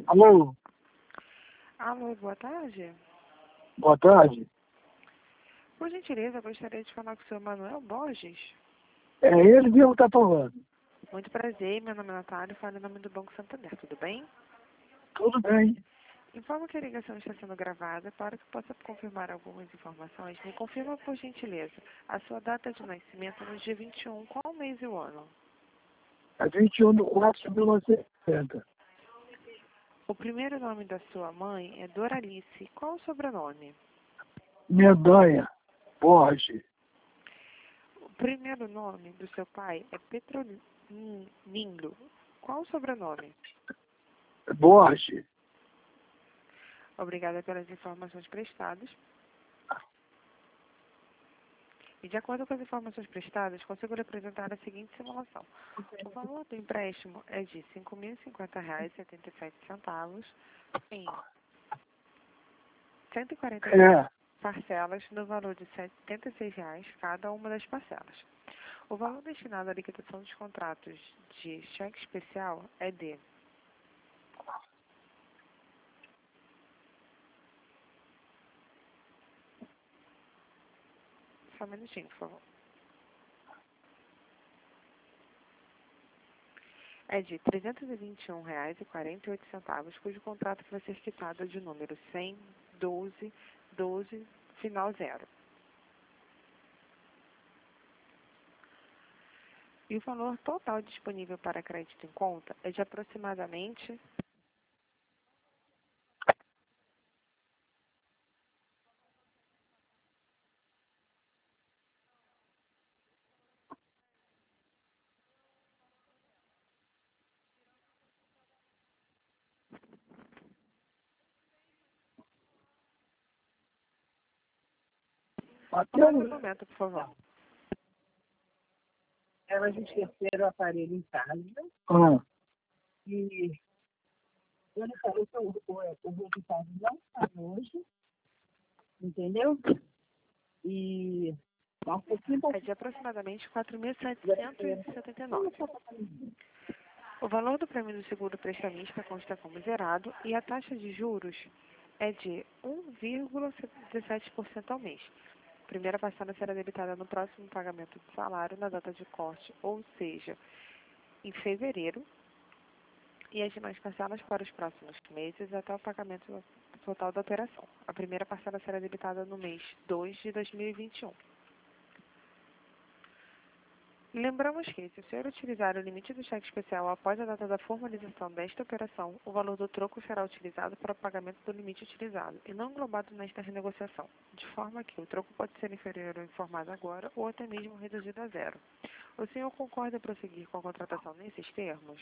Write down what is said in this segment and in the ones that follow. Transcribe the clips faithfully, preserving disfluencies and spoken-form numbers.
Alô, Alô, boa tarde. boa tarde. Por gentileza, gostaria de falar com o senhor Manuel Borges. É ele mesmo que está falando. Muito prazer, meu nome é Natália, falo em nome do Banco Santander, tudo bem? Tudo bem. Informo que a ligação está sendo gravada para que possa confirmar algumas informações. Me confirma, por gentileza, a sua data de nascimento no dia vinte e um, qual o mês e o ano? É vinte e um de quatro de mil novecentos e sessenta. O primeiro nome da sua mãe é Doralice. Qual o sobrenome? Mendanha, Borges, O primeiro nome do seu pai é Petrolino. Qual o sobrenome? Borges. Obrigada pelas informações prestadas. E de acordo com as informações prestadas, consigo lhe apresentar a seguinte simulação. O valor do empréstimo é de cinco mil e cinquenta reais e setenta e sete centavos em cento e quarenta e seis É, parcelas no valor de setenta e seis reais cada uma das parcelas. O valor destinado à liquidação dos contratos de cheque especial é de Só um minutinho, por favor. É de trezentos e vinte e um reais e quarenta e oito centavos, cujo contrato vai ser quitado de número cem, doze, doze, final zero. E o valor total disponível para crédito em conta é de aproximadamente até Aguarde um o... momento, por favor. Ela já esqueceram o aparelho em casa Ah, e ele falou que o, o, o resultado não sai hoje, entendeu? E dá um pouquinho É de aproximadamente quatro mil setecentos e setenta e nove. O valor do prêmio do seguro prestamista consta como zerado e a taxa de juros é de um vírgula dezessete por cento ao mês. A primeira parcela será debitada no próximo pagamento do salário na data de corte, ou seja, em fevereiro, e as demais parcelas para os próximos meses até o pagamento total da operação. A primeira parcela será debitada no mês dois de dois mil e vinte e um. Lembramos que, se o senhor utilizar o limite do cheque especial após a data da formalização desta operação, o valor do troco será utilizado para o pagamento do limite utilizado e não englobado nesta renegociação, de forma que o troco pode ser inferior ao informado agora ou até mesmo reduzido a zero. O senhor concorda em prosseguir com a contratação nesses termos?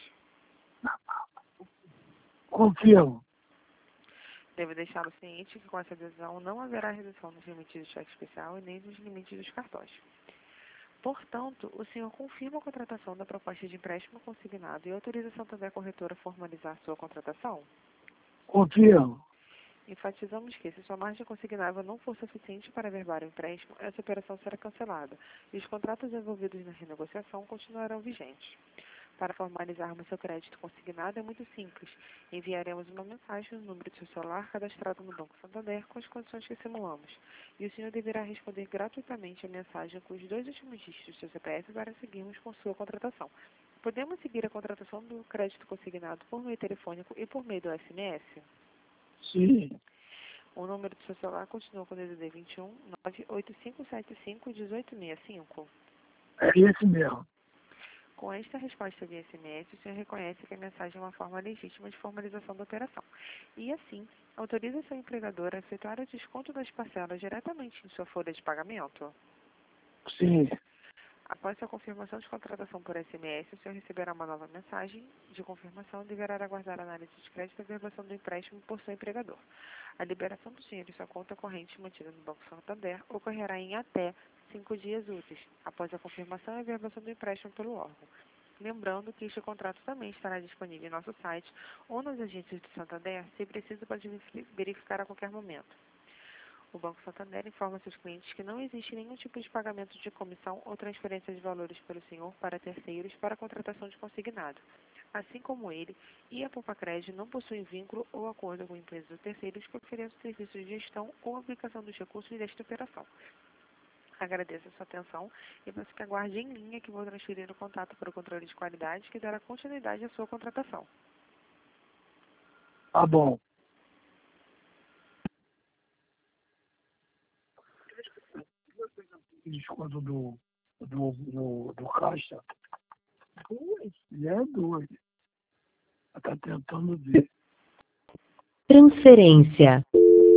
confirmo. Devo deixá-lo ciente que com essa decisão não haverá redução nos limites do cheque especial e nem nos limites dos cartões. Portanto, o senhor confirma a contratação da proposta de empréstimo consignado e autoriza a Santander Corretora a formalizar sua contratação? Confirmo. Enfatizamos que, se sua margem consignável não for suficiente para averbar o empréstimo, essa operação será cancelada e os contratos envolvidos na renegociação continuarão vigentes. Para formalizarmos seu crédito consignado é muito simples. Enviaremos uma mensagem no número de seu celular cadastrado no Banco Santander com as condições que simulamos. E o senhor deverá responder gratuitamente a mensagem com os dois últimos dígitos do seu C P F para seguirmos com sua contratação. Podemos seguir a contratação do crédito consignado por meio telefônico e por meio do S M S? Sim, O número do seu celular continua com o D D D vinte e um, nove oito cinco sete cinco, um oito seis cinco. é esse mesmo. Com esta resposta via S M S, o senhor reconhece que a mensagem é uma forma legítima de formalização da operação. E, assim, autoriza seu empregador a efetuar o desconto das parcelas diretamente em sua folha de pagamento? Sim, Após sua confirmação de contratação por S M S, o senhor receberá uma nova mensagem de confirmação e deverá aguardar a análise de crédito e a averbação do empréstimo por seu empregador. A liberação do dinheiro em sua conta corrente mantida no Banco Santander ocorrerá em até cinco dias úteis, após a confirmação e a averbação do empréstimo pelo órgão. Lembrando que este contrato também estará disponível em nosso site ou nas agências do Santander, se preciso pode verificar a qualquer momento. O Banco Santander informa seus clientes que não existe nenhum tipo de pagamento de comissão ou transferência de valores pelo senhor para terceiros para a contratação de consignado. assim como ele e a Poupacred não possuem vínculo ou acordo com empresas ou terceiros que ofereçam serviços de gestão ou aplicação dos recursos desta operação. Agradeço a sua atenção e peço que aguarde em linha que vou transferir o contato para o controle de qualidade que dará continuidade à sua contratação. Tá bom. Desconto do, do, do, do caixa. Duas? E é doido. Está tentando ver. Transferência.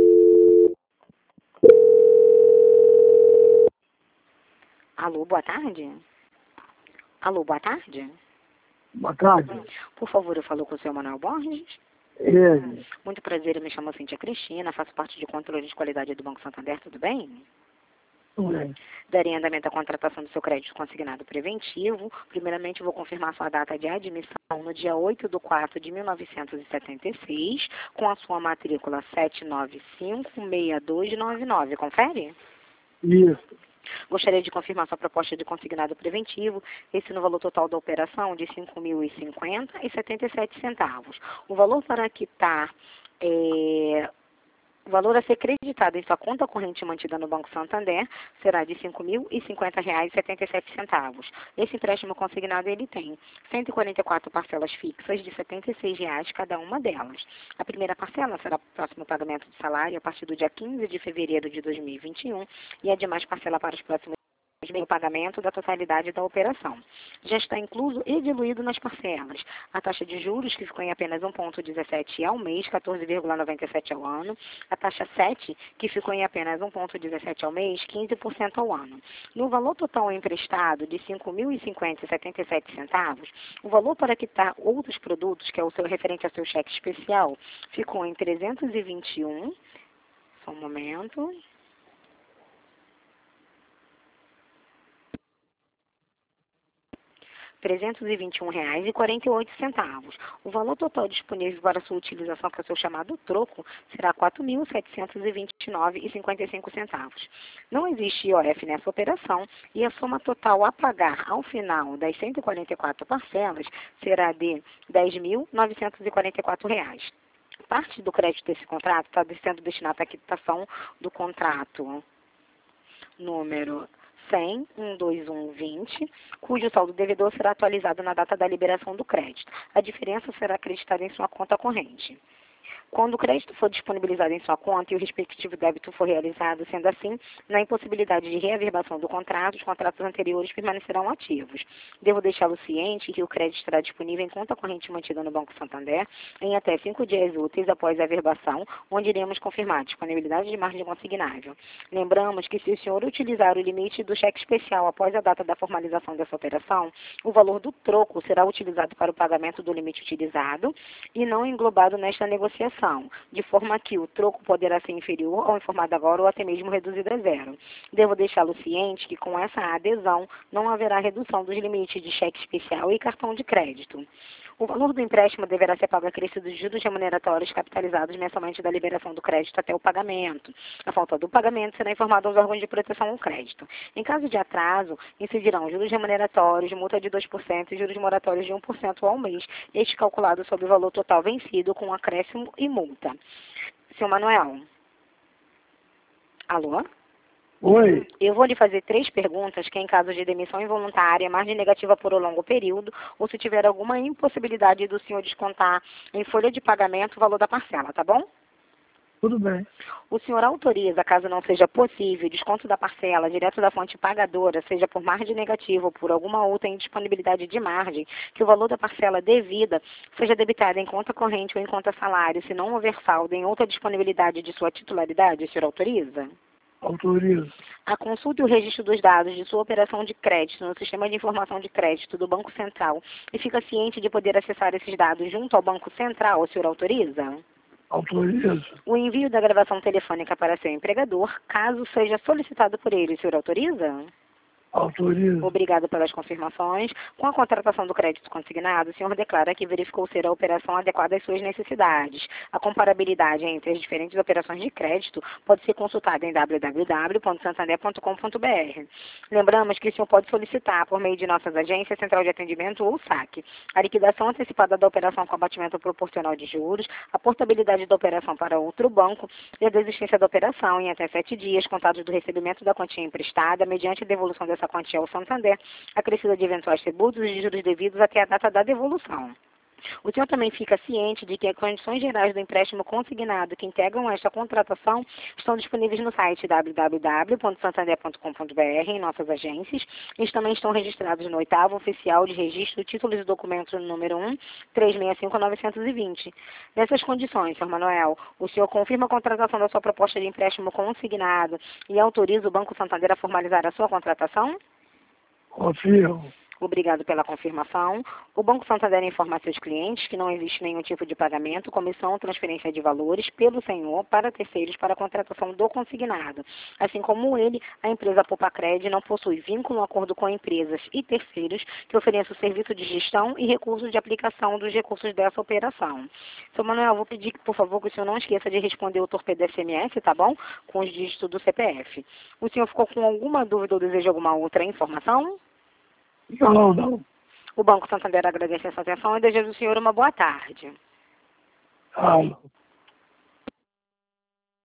Alô, boa tarde? Alô, boa tarde? Boa tarde. Por favor, eu falo com o senhor Manuel Borges. Ele. Muito prazer, eu me chamo Cíntia Cristina, faço parte de controle de qualidade do Banco Santander, tudo bem? Tudo bem. Darei andamento à contratação do seu crédito consignado preventivo. Primeiramente, vou confirmar sua data de admissão no dia oito de quatro de mil novecentos e setenta e seis, com a sua matrícula sete nove cinco seis dois nove nove. Confere? Isso. Gostaria de confirmar sua proposta de consignado preventivo, esse no valor total da operação de cinco mil e cinquenta reais e setenta e sete centavos. O valor para quitar é... O valor a ser creditado em sua conta corrente mantida no Banco Santander será de cinco mil e cinquenta reais e setenta e sete centavos. Esse empréstimo consignado ele tem cento e quarenta e quatro parcelas fixas de setenta e seis reais cada uma delas. A primeira parcela será o próximo pagamento de salário a partir do dia quinze de fevereiro de dois mil e vinte e um e a demais parcela para os próximos o pagamento da totalidade da operação. Já está incluso e diluído nas parcelas a taxa de juros, que ficou em apenas um vírgula dezessete ao mês, quatorze vírgula noventa e sete ao ano, a taxa sete, que ficou em apenas um vírgula dezessete ao mês, quinze por cento ao ano. No valor total emprestado de cinco mil e cinquenta reais e setenta e sete centavos, o valor para quitar outros produtos, que é o seu referente ao seu cheque especial, ficou em trezentos e vinte e um, só um momento... trezentos e vinte e um reais e quarenta e oito centavos. O valor total disponível para sua utilização, que é o seu chamado troco, será quatro mil setecentos e vinte e nove reais e cinquenta e cinco centavos. Não existe I O F nessa operação e a soma total a pagar ao final das cento e quarenta e quatro parcelas será de dez mil novecentos e quarenta e quatro reais. Parte do crédito desse contrato está sendo destinada à quitação do contrato número cem, um dois um vinte, cujo saldo devedor será atualizado na data da liberação do crédito. A diferença será acreditada em sua conta corrente. Quando o crédito for disponibilizado em sua conta e o respectivo débito for realizado, sendo assim, na impossibilidade de reaverbação do contrato, os contratos anteriores permanecerão ativos. Devo deixá-lo ciente que o crédito estará disponível em conta corrente mantida no Banco Santander em até cinco dias úteis após a averbação, onde iremos confirmar a disponibilidade de margem consignável. Lembramos que se o senhor utilizar o limite do cheque especial após a data da formalização dessa operação, o valor do troco será utilizado para o pagamento do limite utilizado e não englobado nesta negociação, de forma que o troco poderá ser inferior ao informado agora ou até mesmo reduzido a zero. Devo deixá-lo ciente que com essa adesão não haverá redução dos limites de cheque especial e cartão de crédito. O valor do empréstimo deverá ser pago acrescido de juros remuneratórios capitalizados mensalmente da liberação do crédito até o pagamento. A falta do pagamento será informada aos órgãos de proteção ao crédito. Em caso de atraso, incidirão juros remuneratórios, multa de dois por cento e juros moratórios de um por cento ao mês, este calculado sobre o valor total vencido com acréscimo e multa. Senhor Manuel? Alô? Oi. Eu vou lhe fazer três perguntas que, em caso de demissão involuntária, margem negativa por um longo período, ou se tiver alguma impossibilidade do senhor descontar em folha de pagamento o valor da parcela, tá bom? Tudo bem. O senhor autoriza, caso não seja possível, o desconto da parcela direto da fonte pagadora, seja por margem negativa ou por alguma outra indisponibilidade de margem, que o valor da parcela devida seja debitado em conta corrente ou em conta salário, se não houver saldo em outra disponibilidade de sua titularidade, o senhor autoriza? Autorizo. A consulta e o registro dos dados de sua operação de crédito no Sistema de Informação de Crédito do Banco Central e fica ciente de poder acessar esses dados junto ao Banco Central, o senhor autoriza? Autorizo. O envio da gravação telefônica para seu empregador, caso seja solicitado por ele, o senhor autoriza? Autorizo. Obrigado pelas confirmações. Com a contratação do crédito consignado, o senhor declara que verificou ser a operação adequada às suas necessidades. A comparabilidade entre as diferentes operações de crédito pode ser consultada em w w w ponto santander ponto com ponto b r. Lembramos que o senhor pode solicitar, por meio de nossas agências, central de atendimento ou saque, a liquidação antecipada da operação com abatimento proporcional de juros, a portabilidade da operação para outro banco e a desistência da operação em até sete dias, contados do recebimento da quantia emprestada, mediante a devolução dessa quantia ao Santander, acrescida de eventuais tributos e juros devidos até a data da devolução. O senhor também fica ciente de que as condições gerais do empréstimo consignado que integram esta contratação estão disponíveis no site w w w ponto santander ponto com ponto b r, em nossas agências. Eles também estão registrados no oitavo oficial de registro títulos e documentos número um, três seis cinco nove dois zero. Nessas condições, senhor Manuel, o senhor confirma a contratação da sua proposta de empréstimo consignado e autoriza o Banco Santander a formalizar a sua contratação? Confirmo. Obrigado pela confirmação. O Banco Santander informa a seus clientes que não existe nenhum tipo de pagamento, comissão ou transferência de valores pelo senhor para terceiros para a contratação do consignado. Assim como ele, a empresa Poupa-Cred não possui vínculo ou acordo com empresas e terceiros que ofereçam serviço de gestão e recursos de aplicação dos recursos dessa operação. Seu Manuel, vou pedir, por favor, que o senhor não esqueça de responder o torpedo S M S, tá bom? Com os dígitos do C P F. O senhor ficou com alguma dúvida ou deseja alguma outra informação? Não, não. O Banco Santander agradece a sua atenção e deseja ao senhor uma boa tarde. Ah, não.